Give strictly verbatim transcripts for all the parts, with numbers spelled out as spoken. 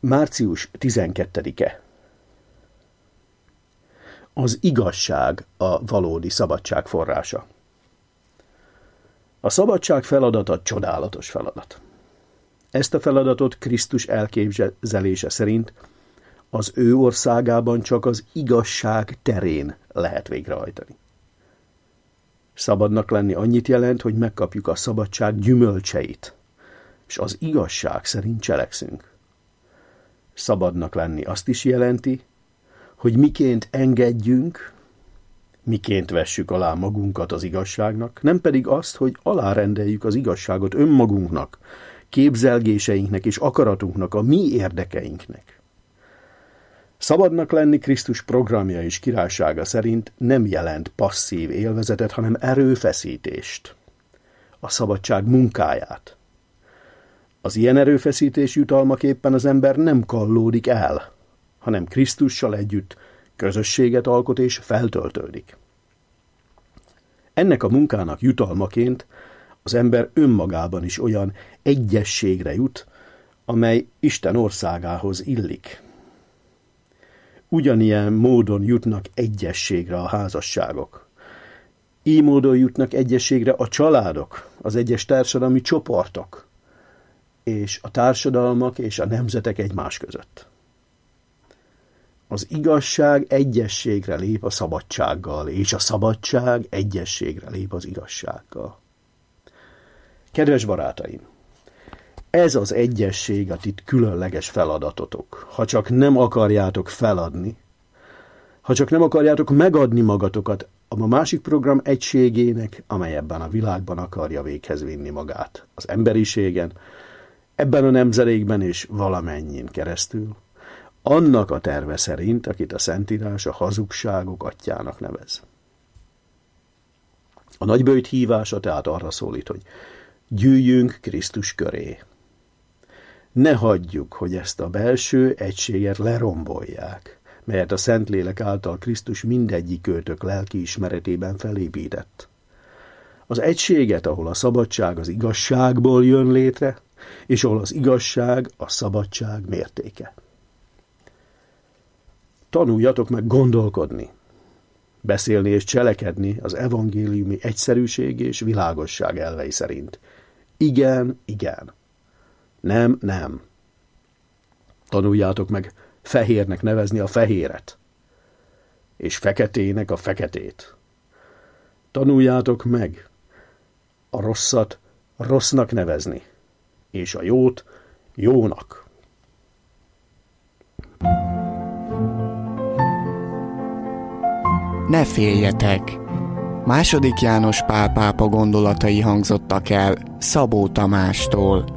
március tizenkettedike. Az igazság a valódi szabadság forrása. A szabadság feladata csodálatos feladat. Ezt a feladatot Krisztus elképzelése szerint az ő országában csak az igazság terén lehet végrehajtani. Szabadnak lenni annyit jelent, hogy megkapjuk a szabadság gyümölcseit, és az igazság szerint cselekszünk. Szabadnak lenni azt is jelenti, hogy miként engedjünk, miként vessük alá magunkat az igazságnak, nem pedig azt, hogy alárendeljük az igazságot önmagunknak, képzelgéseinknek és akaratunknak, a mi érdekeinknek. Szabadnak lenni Krisztus programja és királysága szerint nem jelent passzív élvezetet, hanem erőfeszítést, a szabadság munkáját. Az ilyen erőfeszítés jutalmaképpen az ember nem kallódik el, hanem Krisztussal együtt közösséget alkot és feltöltődik. Ennek a munkának jutalmaként az ember önmagában is olyan egyességre jut, amely Isten országához illik. Ugyanilyen módon jutnak egyességre a házasságok. Így módon jutnak egyességre a családok, az egyes társadalmi csoportok, és a társadalmak és a nemzetek egymás között. Az igazság egyességre lép a szabadsággal, és a szabadság egyességre lép az igazsággal. Kedves barátaim! Ez az egyesség a ti különleges feladatotok. Ha csak nem akarjátok feladni, ha csak nem akarjátok megadni magatokat a másik program egységének, amely ebben a világban akarja véghez vinni magát, az emberiségen, ebben a nemzedékben és valamennyin keresztül, annak a terve szerint, akit a Szentírás a hazugságok atyjának nevez. A nagyböjt hívása tehát arra szólít, hogy gyűjjünk Krisztus köré. Ne hagyjuk, hogy ezt a belső egységet lerombolják, melyet a Szentlélek által Krisztus mindegyik őtök lelki ismeretében felépített. Az egységet, ahol a szabadság az igazságból jön létre, és ahol az igazság a szabadság mértéke. Tanuljatok meg gondolkodni, beszélni és cselekedni az evangéliumi egyszerűség és világosság elvei szerint. Igen, igen. Nem, nem. Tanuljátok meg fehérnek nevezni a fehéret, és feketének a feketét. Tanuljátok meg a rosszat rossznak nevezni, és a jót jónak. Ne féljetek! Második János Pál pápa gondolatai hangzottak el Szabó Tamástól.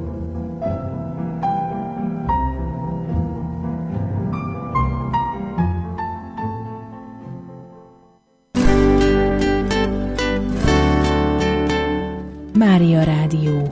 Mária Rádió.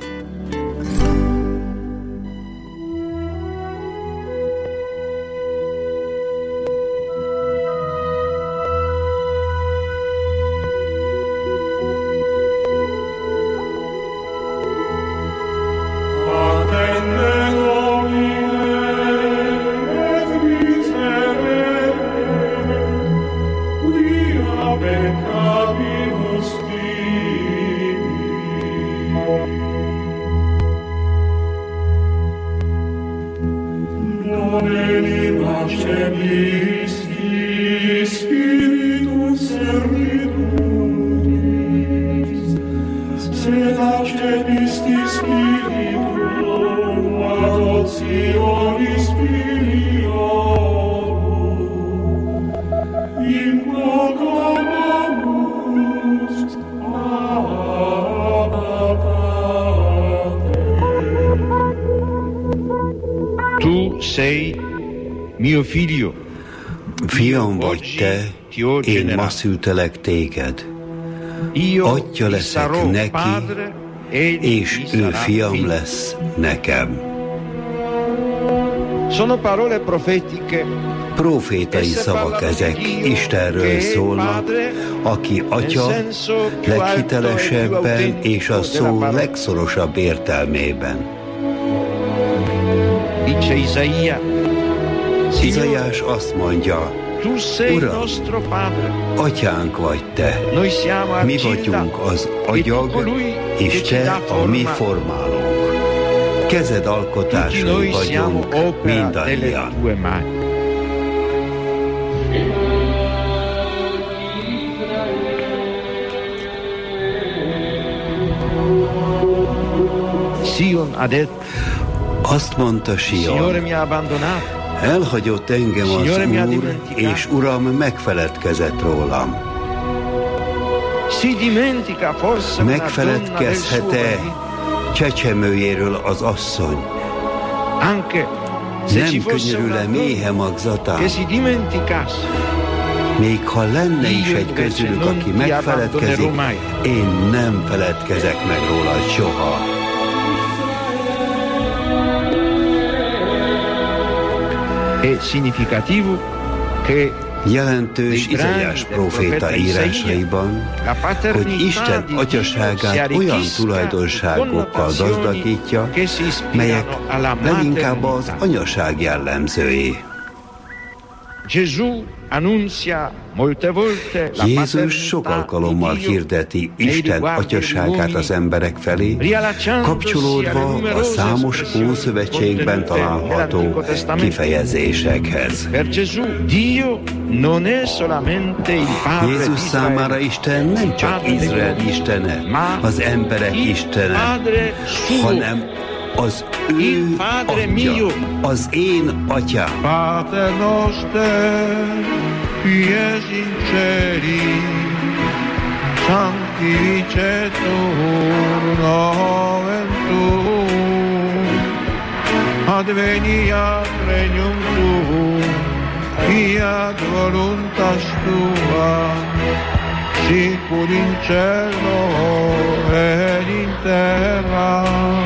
Fiam vagy te, én ma szültelek téged. Atya leszek neki, és ő fiam lesz nekem. Profétai szavak ezek, Istenről szólnak, aki Atya leghitelesebben és a szó legszorosabb értelmében. Izaiás azt mondja, Uram, atyánk vagy te, mi vagyunk az agyag, és te a mi formálónk. Kezed alkotásai vagyunk mindannyian. Azt mondta Sion, elhagyott engem az Úr, és Uram megfeledkezett rólam. Megfeledkezhet-e csecsemőjéről az asszony? Nem könyörül-e méhe magzatán? Még ha lenne is egy közülük, aki megfeledkezik, én nem feledkezek meg róla soha. Jelentős Izaiás próféta írásaiban, hogy Isten atyaságát olyan tulajdonságokkal gazdagítja, melyek leginkább az anyaság jellemzői. Jézus sok alkalommal hirdeti Isten atyaságát az emberek felé, kapcsolódva a számos Ószövetségben található kifejezésekhez. Jézus számára Isten nem csak Izrael istene, az emberek istene, hanem az ő atya, az én atyám. Pater noster, qui es in celi, sanctificetur nomen tuum, adveniat regnum tuum, fiat voluntas tua, sicur in cielo et in terra.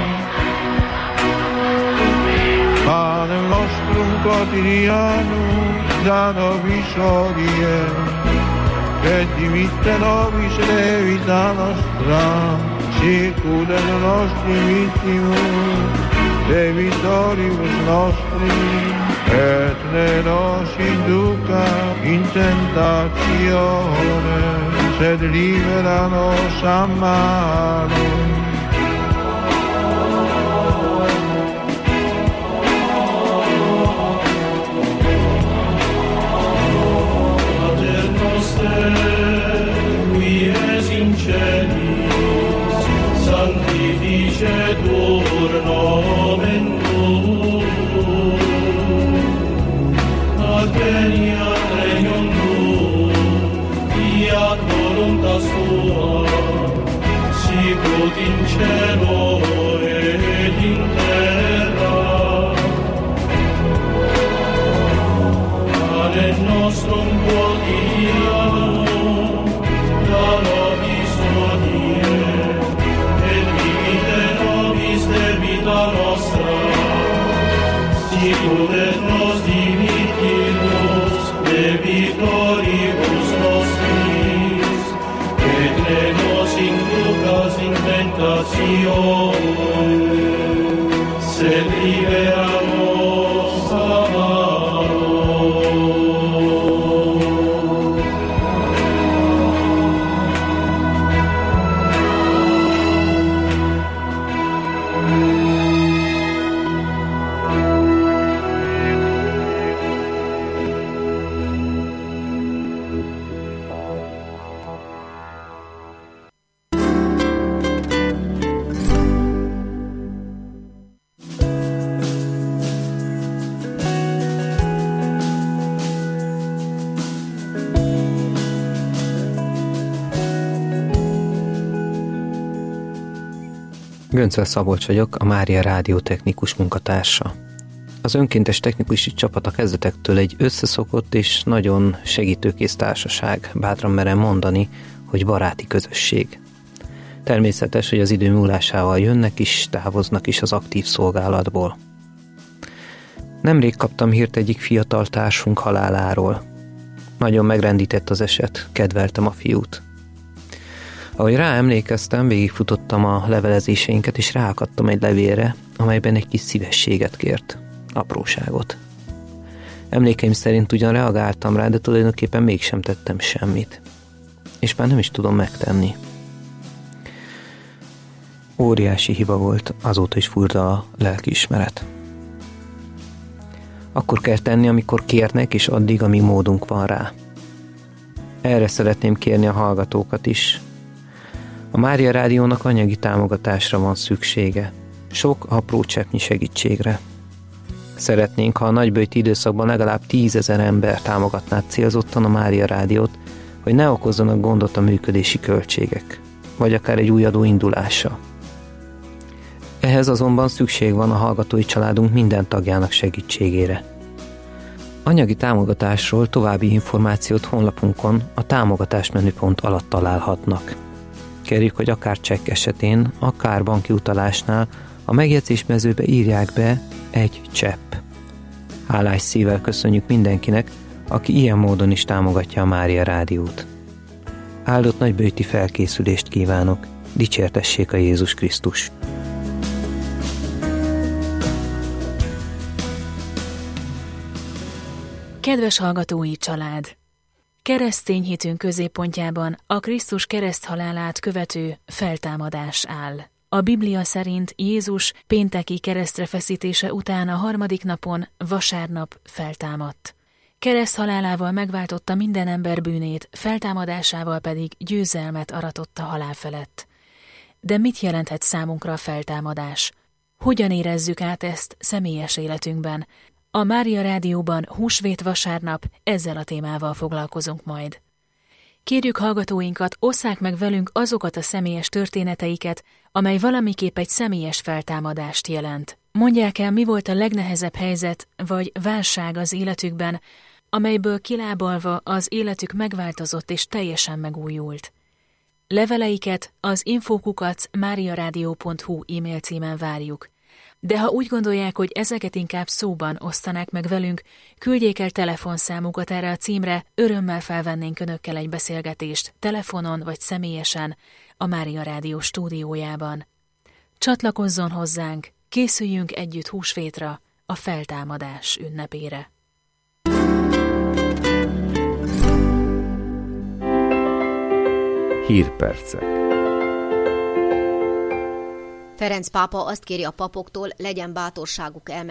Panem nostrum quotidianum da nobis hodie, et dimitte nobis debita nostra, sicur et nostri vittimus debitoribus nostris, et ne nos induca in tentatione, sed libera nos a malo. Sanctificetur nomen tuum, adveniat regnum tuum, fiat voluntas tua, sicut in cielo et in terra. Panem nostrum quotidianum da nobis hodie, debita nostra, sicur et nos dimittimus debitoribus nostris, et ne nos inducas in tentatione, sed libera nos a malo. Göncel Szabolcs vagyok, a Mária Rádió technikus munkatársa. Az önkéntes technikusi csapat a kezdetektől egy összeszokott és nagyon segítőkész társaság, bátran merem mondani, hogy baráti közösség. Természetes, hogy az idő múlásával jönnek is, távoznak is az aktív szolgálatból. Nemrég kaptam hírt egyik fiatal társunk haláláról. Nagyon megrendített az eset, kedveltem a fiút. Ahogy rá emlékeztem, végigfutottam a levelezéseinket, és ráakadtam egy levélre, amelyben egy kis szívességet kért. apróságot. Emlékeim szerint ugyan reagáltam rá, de tulajdonképpen mégsem tettem semmit. És már nem is tudom megtenni. Óriási hiba volt, azóta is furda a lelkiismeret. Akkor kell tenni, amikor kérnek, és addig, amíg módunk van rá. Erre szeretném kérni a hallgatókat is. A Mária Rádiónak anyagi támogatásra van szüksége. Sok apró cseppnyi segítségre. Szeretnénk, ha a nagyböjti időszakban legalább tízezer ember támogatná célzottan a Mária Rádiót, hogy ne okozzanak gondot a működési költségek, vagy akár egy új adó indulása. Ehhez azonban szükség van a hallgatói családunk minden tagjának segítségére. Anyagi támogatásról további információt honlapunkon a támogatás menüpont alatt találhatnak. Kérjük, hogy akár csekk esetén, akár banki utalásnál a megjegyzés mezőbe írják be egy csepp. Hálás szívvel köszönjük mindenkinek, aki ilyen módon is támogatja a Mária Rádiót. Áldott nagyböjti felkészülést kívánok, dicsértessék a Jézus Krisztus! Kedves hallgatói család! Keresztény hitünk középpontjában a Krisztus kereszthalálát követő feltámadás áll. A Biblia szerint Jézus pénteki keresztre feszítése után a harmadik napon, vasárnap feltámadt. Kereszthalálával megváltotta minden ember bűnét, feltámadásával pedig győzelmet aratott a halál felett. De mit jelenthet számunkra a feltámadás? Hogyan érezzük át ezt személyes életünkben? A Mária Rádióban húsvét vasárnap ezzel a témával foglalkozunk majd. Kérjük hallgatóinkat, osszák meg velünk azokat a személyes történeteiket, amely valamiképp egy személyes feltámadást jelent. Mondják el, mi volt a legnehezebb helyzet vagy válság az életükben, amelyből kilábalva az életük megváltozott és teljesen megújult. Leveleiket az infókukac mariaradio pont hu e-mail címen várjuk. De ha úgy gondolják, hogy ezeket inkább szóban osztanák meg velünk, küldjék el telefonszámukat erre a címre, örömmel felvennénk önökkel egy beszélgetést, telefonon vagy személyesen, a Mária Rádió stúdiójában. Csatlakozzon hozzánk, készüljünk együtt húsvétra, a feltámadás ünnepére. Hírpercek. Ferenc pápa azt kéri a papoktól, legyen bátorságuk elmenni